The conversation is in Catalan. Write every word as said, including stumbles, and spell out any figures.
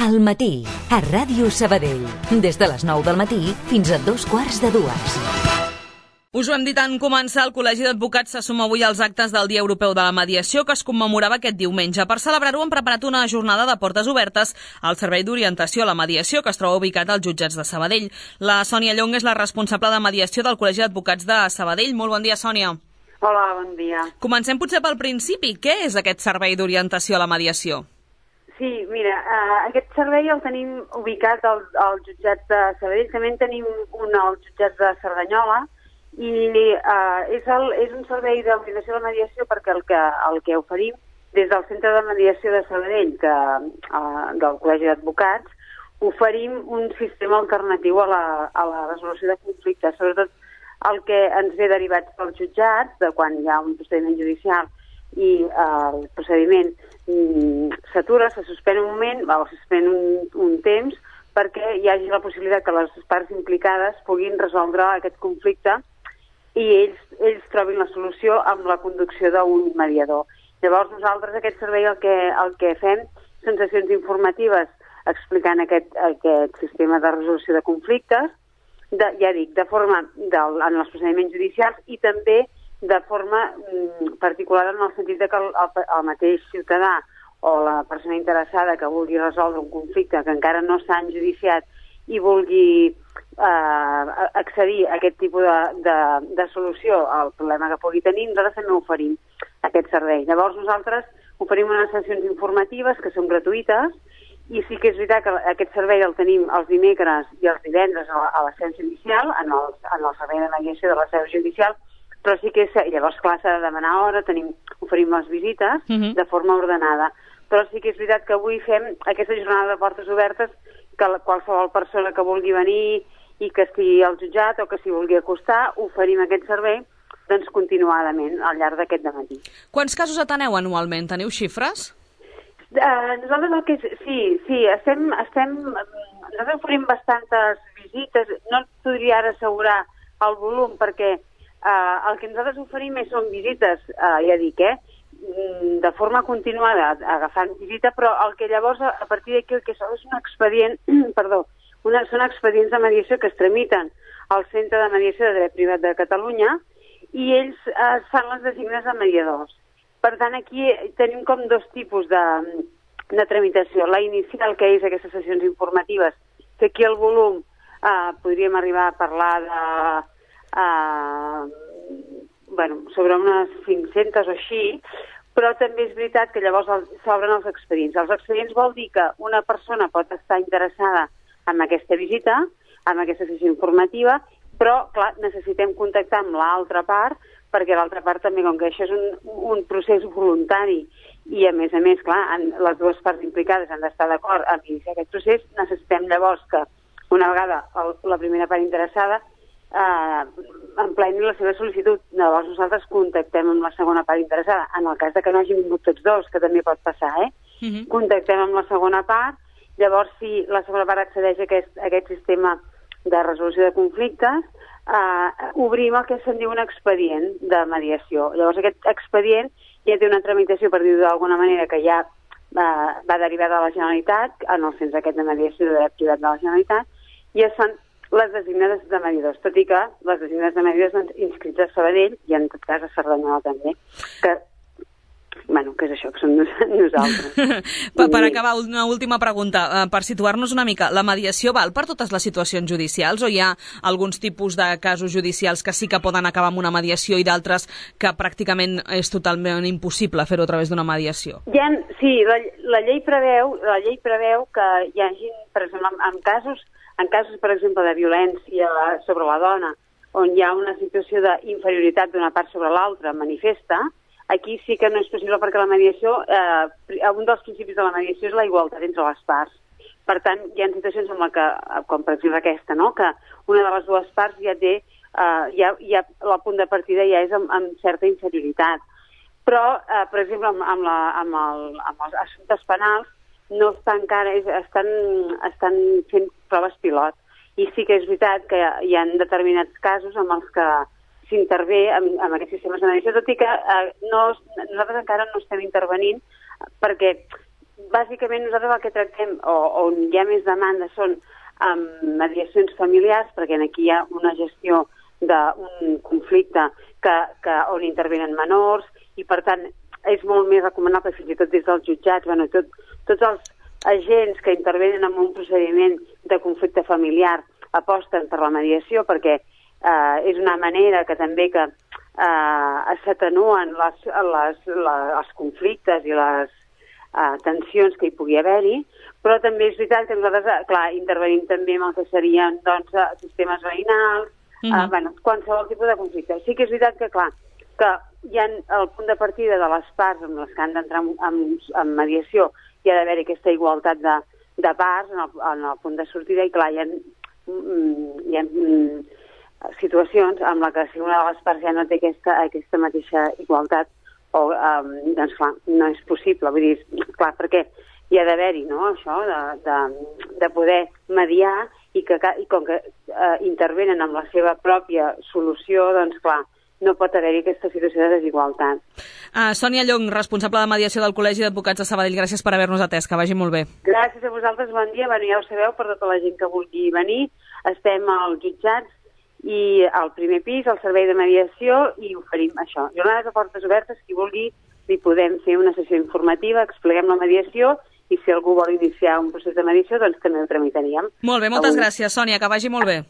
Al matí, a Ràdio Sabadell. Des de les nou del matí fins a dos quarts de dues. Us ho hem dit en començar, el Col·legi d'Advocats se suma avui als actes del Dia Europeu de la Mediació, que es commemorava aquest diumenge. Per celebrar-ho han preparat una jornada de portes obertes al Servei d'Orientació a la Mediació, que es troba ubicat als jutjats de Sabadell. La Sònia Llong és la responsable de mediació del Col·legi d'Advocats de Sabadell. Molt bon dia, Sònia. Hola, bon dia. Comencem potser pel principi. Què és aquest Servei d'Orientació a la Mediació? Sí, mira, uh, aquest servei el tenim ubicat als, als jutjats de Sabadell, també en tenim un als jutjats de Cerdanyola, i uh, és, el, és un servei d'orientació de la mediació perquè el que, el que oferim des del Centre de Mediació de Sabadell, que, uh, del Col·legi d'Advocats, oferim un sistema alternatiu a la, a la resolució de conflictes, sobretot el que ens ve derivats pels jutjats, de quan hi ha un procediment judicial i uh, el procediment mm, s'atura, se suspèn un moment, o se suspèn un, un temps, perquè hi hagi la possibilitat que les parts implicades puguin resoldre aquest conflicte i ells, ells trobin la solució amb la conducció d'un mediador. Llavors nosaltres aquest servei el que, el que fem són sessions informatives explicant aquest, aquest sistema de resolució de conflictes, de, ja dic, de forma del, en els procediments judicials i també de forma mm, particular en el sentit de que el, el, el mateix ciutadà o la persona interessada que vulgui resoldre un conflicte que encara no s'ha enjudiciat i vulgui eh, accedir a aquest tipus de, de, de solució al problema que pugui tenir, nosaltres també oferim aquest servei. Llavors nosaltres oferim unes sessions informatives que són gratuïtes i sí que és veritat que aquest servei el tenim els dimecres i els divendres a la, a la seu judicial, en el, en el servei de mediació de la seu judicial, però sí que és, llavors clar, s'ha de demanar hora, tenim, oferim les visites uh-huh. de forma ordenada. Però sí que és veritat que avui fem aquesta jornada de portes obertes que qualsevol persona que vulgui venir i que estigui al jutjat o que s'hi vulgui acostar, oferim aquest servei doncs continuadament al llarg d'aquest dematí. Quants casos ateneu anualment? Teniu xifres? Uh, nosaltres el que és, sí, sí, estem, estem, nosaltres oferim bastantes visites, no et podria ara assegurar el volum perquè uh, el que nosaltres oferim és, són visites, uh, ja dic, eh, de forma continuada, agafant visita, però el que llavors, a partir d'aquí, el que és un expedient, perdó, una, són expedients de mediació que es tramiten al Centre de Mediació de Dret Privat de Catalunya i ells eh, fan les designes de mediadors. Per tant, aquí tenim com dos tipus de, de tramitació. La inicial, que és aquestes sessions informatives, que aquí el volum eh, podríem arribar a parlar de... Eh, bueno, sobre unes cinc-centes o així, però també és veritat que llavors s'obren els expedients. Els expedients vol dir que una persona pot estar interessada en aquesta visita, en aquesta sessió informativa, però, clar, necessitem contactar amb l'altra part, perquè l'altra part també, com que això és un, un procés voluntari i, a més a més, clar, en, les dues parts implicades han d'estar d'acord en iniciar aquest procés, necessitem llavors que, una vegada el, la primera part interessada, eh, empleni la seva sol·licitud. Llavors nosaltres contactem amb la segona part interessada. En el cas de que no hagin vingut tots dos, que també pot passar, eh? Uh-huh. Contactem amb la segona part. Llavors, si la segona part accedeix a aquest, a aquest sistema de resolució de conflictes, eh, obrim el que se'n diu un expedient de mediació. Llavors, aquest expedient ja té una tramitació, per dir-ho d'alguna manera, que ja eh, va derivar de la Generalitat, en el centre aquest de mediació de dret privat de la Generalitat, i es fan les designades de mediadors, tot i que les designades de mediadors són inscrits a Sabadell i en tot cas a Cerdanyola també, que, bueno, que és això, que som nosaltres. per, per acabar, una última pregunta, uh, per situar-nos una mica, la mediació val per totes les situacions judicials o hi ha alguns tipus de casos judicials que sí que poden acabar amb una mediació i d'altres que pràcticament és totalment impossible fer-ho a través d'una mediació? Hi ha, sí, la, la llei preveu la llei preveu que hi hagi, per exemple, en, en casos En casos, per exemple, de violència sobre la dona, on hi ha una situació d'inferioritat d'una part sobre l'altra manifesta, aquí sí que no és possible perquè la mediació, eh, un dels principis de la mediació és la igualtat entre les parts. Per tant, hi ha situacions en què, com per exemple aquesta, no?, que una de les dues parts ja té, eh, ja, ja, el punt de partida ja és amb, amb certa inferioritat. Però, eh, per exemple, amb, amb, la, amb, el, amb els assumptes penals, no estan encara, estan, estan fent proves pilot. I sí que és veritat que hi ha determinats casos en els que s'intervé amb, amb aquests sistemes de mediació, tot i que eh, no, nosaltres encara no estem intervenint perquè bàsicament nosaltres el que tractem, o on hi ha més demanda, són amb mediacions familiars, perquè aquí hi ha una gestió d'un conflicte que, que on intervenen menors, i per tant és molt més recomanable fins i tot des dels jutjats, bueno, tot, tots els agents que intervenen en un procediment de conflicte familiar aposten per la mediació, perquè eh, és una manera que també que eh, s'atenuen les, les, les, els conflictes i les eh, tensions que hi pugui haver-hi, però també és veritat que nosaltres, clar, intervenim també en el que serien, doncs, sistemes veïnals, uh -huh. eh, bueno, qualsevol tipus de conflicte. Sí que és veritat que, clar, que hi ha el punt de partida de les parts amb les que han d'entrar en, en, en mediació, hi ha d'haver aquesta igualtat de, de parts en el, en el punt de sortida, i clar, hi ha, hi ha situacions en la que si una de les parts ja no té aquesta, aquesta mateixa igualtat, o, um, doncs clar, no és possible, vull dir, clar, perquè hi ha d'haver-hi, no?, això, de, de, de poder mediar, i, que, i com que eh, intervenen amb la seva pròpia solució, doncs clar, no pot haver-hi aquesta situació de desigualtat. Uh, Sònia Llong, responsable de mediació del Col·legi d'Advocats de Sabadell, gràcies per haver-nos atès, que vagi molt bé. Gràcies a vosaltres, bon dia. Bueno, ja ho sabeu, per tota la gent que vulgui venir, estem als jutjats i al primer pis, al servei de mediació, i oferim això, jornades de portes obertes. Qui vulgui, li podem fer una sessió informativa, expliquem la mediació, i si algú vol iniciar un procés de mediació, doncs també ho tramitaríem. Molt bé, moltes gràcies, Sònia, que vagi molt bé.